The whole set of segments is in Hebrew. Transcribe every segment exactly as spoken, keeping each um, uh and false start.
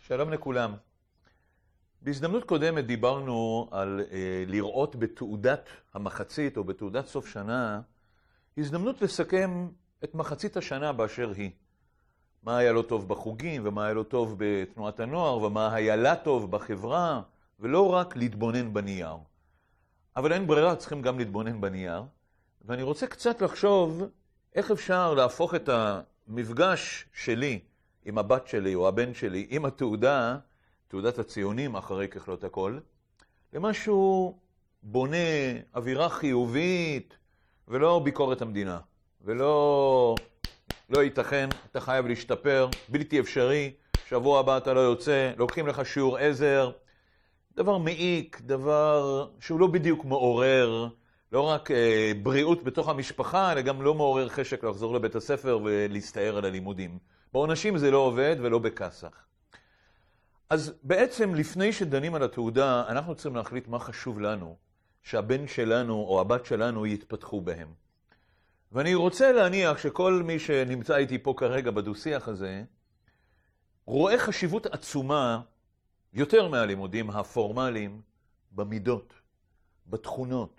שלום לכולם. בהזדמנות קודמת דיברנו על אה, לראות בתעודת המחצית או בתעודת סוף שנה, הזדמנות לסכם את מחצית השנה באשר היא. מה היה לו טוב בחוגים ומה היה לו טוב בתנועת הנוער ומה היה לה טוב בחברה, ולא רק להתבונן בנייר. אבל אין ברירה, צריכים גם להתבונן בנייר. ואני רוצה קצת לחשוב איך אפשר להפוך את המפגש שלי עם הבת שלי או הבן שלי, עם התעודה, תעודת הציונים אחרי ככלות הכל, למשהו בונה אווירה חיובית ולא ביקורת המדינה. ולא לא ייתכן, אתה חייב להשתפר, בלתי אפשרי, שבוע הבא אתה לא יוצא, לוקחים לך שיעור עזר, דבר מעיק, דבר שהוא לא בדיוק מעורר, לא רק אה, בריאות בתוך המשפחה, אלא גם לא מעורר חשק לחזור לבית הספר ולהסתער על הלימודים. בעונשים זה לא עובד ולא בכסח. אז בעצם לפני שדנים על התעודה, אנחנו צריכים להחליט מה חשוב לנו, שהבן שלנו או הבת שלנו יתפתחו בהם. ואני רוצה להניח שכל מי שנמצא איתי פה כרגע בדו-שיח הזה, רואה חשיבות עצומה יותר מהלימודים הפורמליים במידות, בתכונות,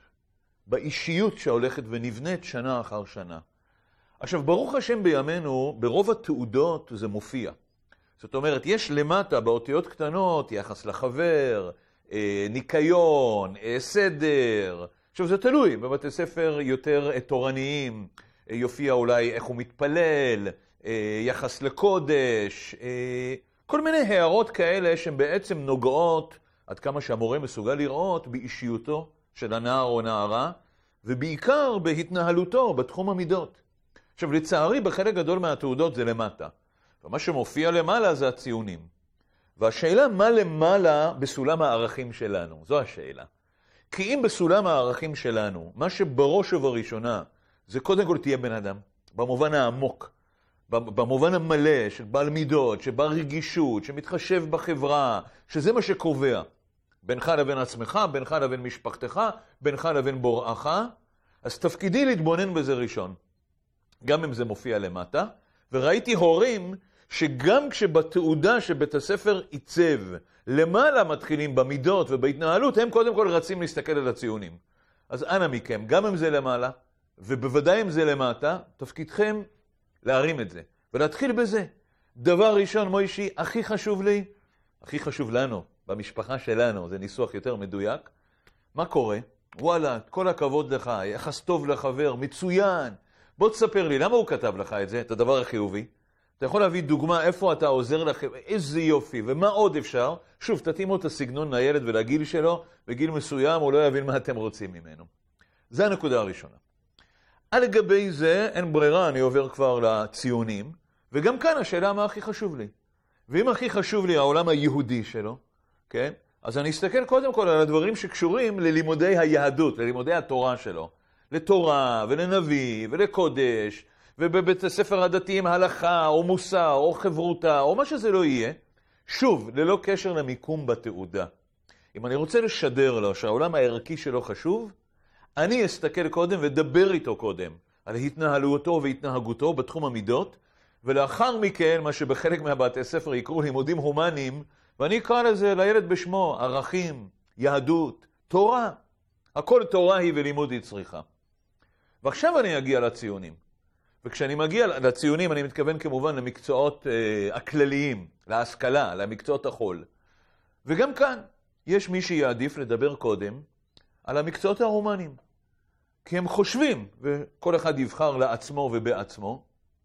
באישיות שהולכת ונבנית שנה אחר שנה. עכשיו, ברוך השם בימינו, ברוב התעודות זה מופיע. זאת אומרת, יש למטה באותיות קטנות, יחס לחבר, אה, ניקיון, אה, סדר. עכשיו, זה תלוי, בבתי ספר יותר תורניים, אה, יופיע אולי איך הוא מתפלל, אה, יחס לקודש, אה, כל מיני הערות כאלה שהן בעצם נוגעות, עד כמה שהמורה מסוגל לראות, באישיותו של הנער או נערה, ובעיקר בהתנהלותו בתחום המידות. עכשיו, לצערי, בחלק גדול מהתעודות זה למטה. ומה שמופיע למעלה זה הציונים. והשאלה מה למעלה בסולם הערכים שלנו, זו השאלה. כי אם בסולם הערכים שלנו, מה שבראש ובראשונה, זה קודם כל תהיה בן אדם, במובן העמוק, במובן המלא של בעל מידות, שבעל רגישות, שמתחשב בחברה, שזה מה שקובע. בינך לבין עצמך, בינך לבין משפחתך, בינך לבין בוראך, אז תפקידי להתבונן בזה ראשון. גם אם זה מופיע למטה, וראיתי הורים שגם כשבתעודה שבית הספר עיצב, למעלה מתחילים במידות ובהתנהלות, הם קודם כל רצים להסתכל על הציונים. אז אנא מכם, גם אם זה למעלה, ובוודאי אם זה למטה, תפקידכם להרים את זה, ולהתחיל בזה. דבר ראשון, מוישי, הכי חשוב לי, הכי חשוב לנו, במשפחה שלנו, זה ניסוח יותר מדויק, מה קורה? וואלה, כל הכבוד לך, יחס טוב לחבר, מצוין. בוא תספר לי, למה הוא כתב לך את זה, את הדבר החיובי? אתה יכול להביא דוגמה איפה אתה עוזר לכם, איזה יופי, ומה עוד אפשר? שוב, תתאימו את הסגנון לילד ולגיל שלו, בגיל מסוים הוא לא יבין מה אתם רוצים ממנו. זה הנקודה הראשונה. על לגבי זה, אין ברירה, אני עובר כבר לציונים, וגם כאן השאלה מה הכי חשוב לי. ואם הכי חשוב לי העולם היהודי שלו, כן? אז אני אסתכל קודם כל על הדברים שקשורים ללימודי היהדות, ללימודי התורה שלו. לתורה ולנביא ולקודש, ובבית הספר הדתיים הלכה או מוסר או חברותה או מה שזה לא יהיה, שוב, ללא קשר למיקום בתעודה. אם אני רוצה לשדר לו שהעולם הערכי שלו חשוב, אני אסתכל קודם ודבר איתו קודם על התנהלותו והתנהגותו בתחום המידות, ולאחר מכן מה שבחלק מהבתי ספר יקראו לימודים הומניים, ואני אקרא לזה לילד בשמו, ערכים, יהדות, תורה. הכל תורה היא ולימוד היא צריכה. ועכשיו אני אגיע לציונים. וכשאני מגיע לציונים אני מתכוון כמובן למקצועות אה, הכלליים, להשכלה, למקצועות החול. וגם כאן יש מי שיעדיף לדבר קודם על המקצועות ההומניים. כי הם חושבים, וכל אחד יבחר לעצמו ובעצמו,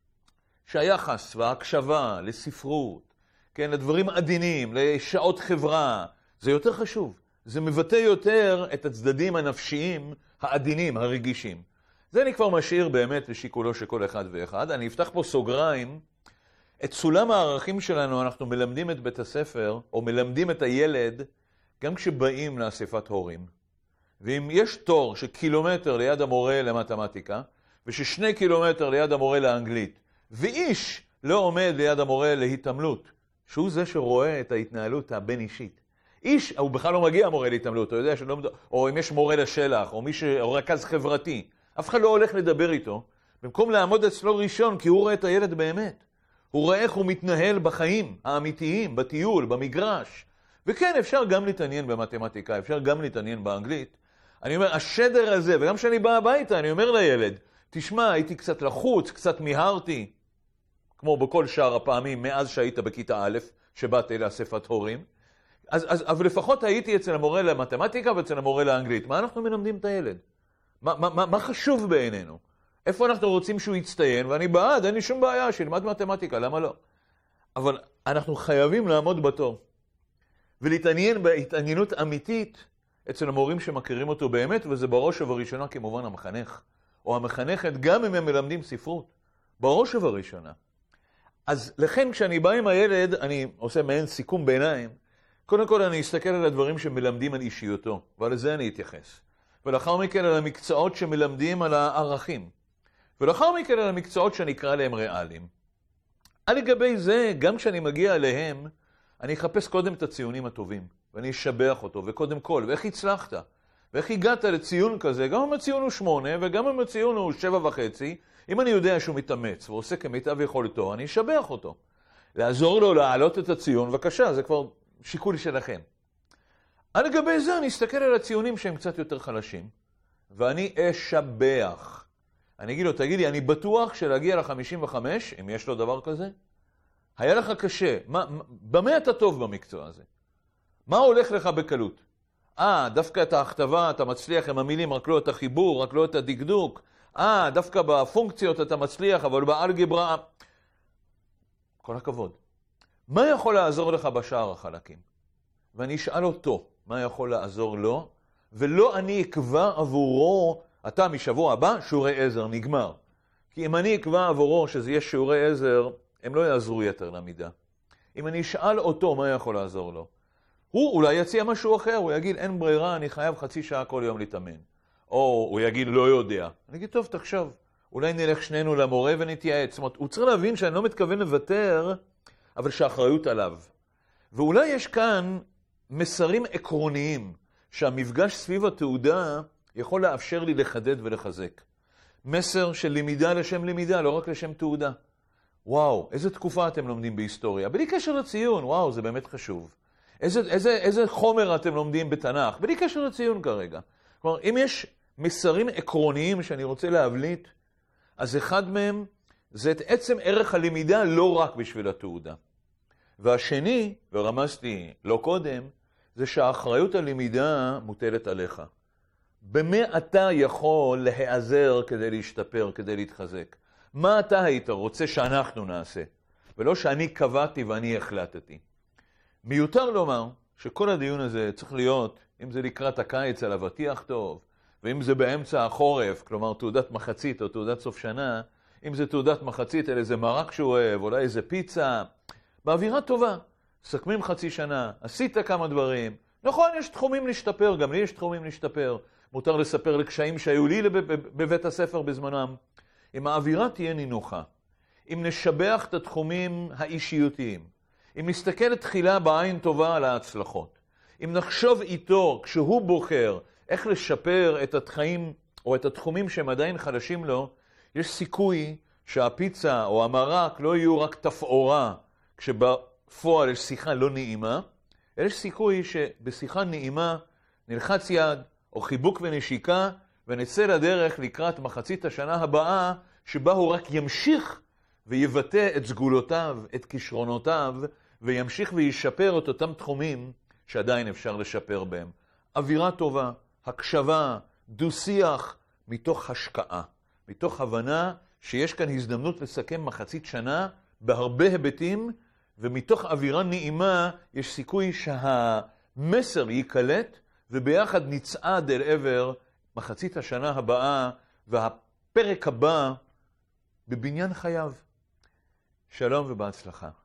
שהיחס וההקשבה לספרות, כן, לדברים עדינים, לשעות חברה, זה יותר חשוב. זה מבטא יותר את הצדדים הנפשיים העדינים, הרגישים. זה אני כבר משאיר באמת לשיקולו של כל אחד ואחד. אני אפתח פה סוגריים. את סולם הערכים שלנו אנחנו מלמדים את בית הספר, או מלמדים את הילד, גם כשבאים לאספת הורים. ואם יש תור של קילומטר ליד המורה למתמטיקה, וששני קילומטר ליד המורה לאנגלית, ואיש לא עומד ליד המורה להתעמלות, שהוא זה שרואה את ההתנהלות הבין אישית. איש, הוא בכלל לא מגיע מורה להתעמלות, אתה יודע שלא, או אם יש מורה לשלח, או מי ש... או רכז חברתי, אף אחד לא הולך לדבר איתו, במקום לעמוד אצלו ראשון, כי הוא רואה את הילד באמת. הוא רואה איך הוא מתנהל בחיים האמיתיים, בטיול, במגרש. וכן, אפשר גם להתעניין במתמטיקה, אפשר גם להתעניין באנגלית. אני אומר, השדר הזה, וגם כשאני בא הביתה, אני אומר לילד, תשמע, הייתי קצת לחוץ, קצת מיהרתי, כמו בכל שאר הפעמים, מאז שהיית בכיתה א', שבאתי לאספת הורים. אז, אז, אבל לפחות הייתי אצל המורה למתמטיקה ואצל המורה לאנגלית. מה אנחנו מלמדים את הילד? מה, מה, מה, מה חשוב בעינינו? איפה אנחנו רוצים שהוא יצטיין? ואני בעד, אין לי שום בעיה, שילמד מתמטיקה, למה לא? אבל אנחנו חייבים לעמוד בתור. ולהתעניין בהתעניינות אמיתית אצל המורים שמכירים אותו באמת, וזה בראש ובראשונה כמובן המחנך, או המחנכת, גם אם הם מלמדים ספרות, בראש ובראשונה. אז לכן כשאני בא עם הילד, אני עושה מעין סיכום ביניים, קודם כל אני אסתכל על הדברים שמלמדים על אישיותו, ועל זה אני אתייחס. ולאחר מכן על המקצועות שמלמדים על הערכים. ולאחר מכן על המקצועות שאני אקרא להם ריאליים. על לגבי זה, גם כשאני מגיע אליהם, אני אחפש קודם את הציונים הטובים, ואני אשבח אותו, וקודם כל, ואיך הצלחת? ואיך הגעת לציון כזה? גם אם הציון הוא שמונה, וגם אם הציון הוא שבע וחצי, אם אני יודע שהוא מתאמץ ועושה כמיטב יכולתו, אני אשבח אותו. לעזור לו להעלות את הציון, בבקשה, זה כבר שיקול שלכם. על לגבי זה אני אסתכל על הציונים שהם קצת יותר חלשים, ואני אשבח. אני אגיד לו, תגיד לי, אני בטוח שלהגיע ל-חמישים וחמש, אם יש לו דבר כזה, היה לך קשה. מה, במה אתה טוב במקצוע הזה? מה הולך לך בקלות? אה, דווקא את ההכתבה אתה מצליח עם המילים, רק לא את החיבור, רק לא את הדקדוק. אה, דווקא בפונקציות אתה מצליח, אבל באלגברה... כל הכבוד. מה יכול לעזור לך בשאר החלקים? ואני אשאל אותו מה יכול לעזור לו, ולא אני אקבע עבורו, אתה משבוע הבא, שיעורי עזר, נגמר. כי אם אני אקבע עבורו שזה יהיה שיעורי עזר, הם לא יעזרו יותר למידה. אם אני אשאל אותו מה יכול לעזור לו, הוא אולי יציע משהו אחר, הוא יגיד אין ברירה, אני חייב חצי שעה כל יום להתאמן. או הוא יגיד לא יודע. אני אגיד טוב, תחשוב, אולי נלך שנינו למורה ונתייעץ. זאת אומרת, הוא צריך להבין שאני לא מתכוון לוותר, אבל שהאחריות עליו. ואולי יש כאן מסרים עקרוניים, שהמפגש סביב התעודה יכול לאפשר לי לחדד ולחזק. מסר של למידה לשם למידה, לא רק לשם תעודה. וואו, איזה תקופה אתם לומדים בהיסטוריה? בלי קשר לציון, וואו, זה באמת חשוב. איזה, איזה, איזה חומר אתם לומדים בתנ"ך? בלי קשר לציון כרגע. כלומר, אם יש מסרים עקרוניים שאני רוצה להבליט, אז אחד מהם זה את עצם ערך הלמידה לא רק בשביל התעודה. והשני, ורמזתי לא קודם, זה שהאחריות הלמידה מוטלת עליך. במה אתה יכול להיעזר כדי להשתפר, כדי להתחזק? מה אתה היית רוצה שאנחנו נעשה? ולא שאני קבעתי ואני החלטתי. מיותר לומר שכל הדיון הזה צריך להיות, אם זה לקראת הקיץ על אבטיח טוב, ואם זה באמצע החורף, כלומר תעודת מחצית או תעודת סוף שנה, אם זה תעודת מחצית על איזה מרק שהוא אוהב, אולי איזה פיצה, באווירה טובה. סכמים חצי שנה, עשית כמה דברים. נכון, יש תחומים להשתפר, גם לי יש תחומים להשתפר. מותר לספר לקשיים שהיו לי בבית הספר בזמנם. אם האווירה תהיה נינוחה, אם נשבח את התחומים האישיותיים, אם נסתכל תחילה בעין טובה על ההצלחות, אם נחשוב איתו כשהוא בוחר איך לשפר את התחיים או את התחומים שהם עדיין חלשים לו, יש סיכוי שהפיצה או המרק לא יהיו רק תפאורה כשבפועל יש שיחה לא נעימה, אלא יש סיכוי שבשיחה נעימה נלחץ יד או חיבוק ונשיקה ונצא לדרך לקראת מחצית השנה הבאה שבה הוא רק ימשיך ויבטא את סגולותיו, את כישרונותיו, וימשיך וישפר את אותם תחומים שעדיין אפשר לשפר בהם. אווירה טובה, הקשבה, דו-שיח, מתוך השקעה, מתוך הבנה שיש כאן הזדמנות לסכם מחצית שנה בהרבה היבטים, ומתוך אווירה נעימה יש סיכוי שהמסר ייקלט, וביחד נצעד אל עבר מחצית השנה הבאה, והפרק הבא בבניין חייו. שלום ובהצלחה.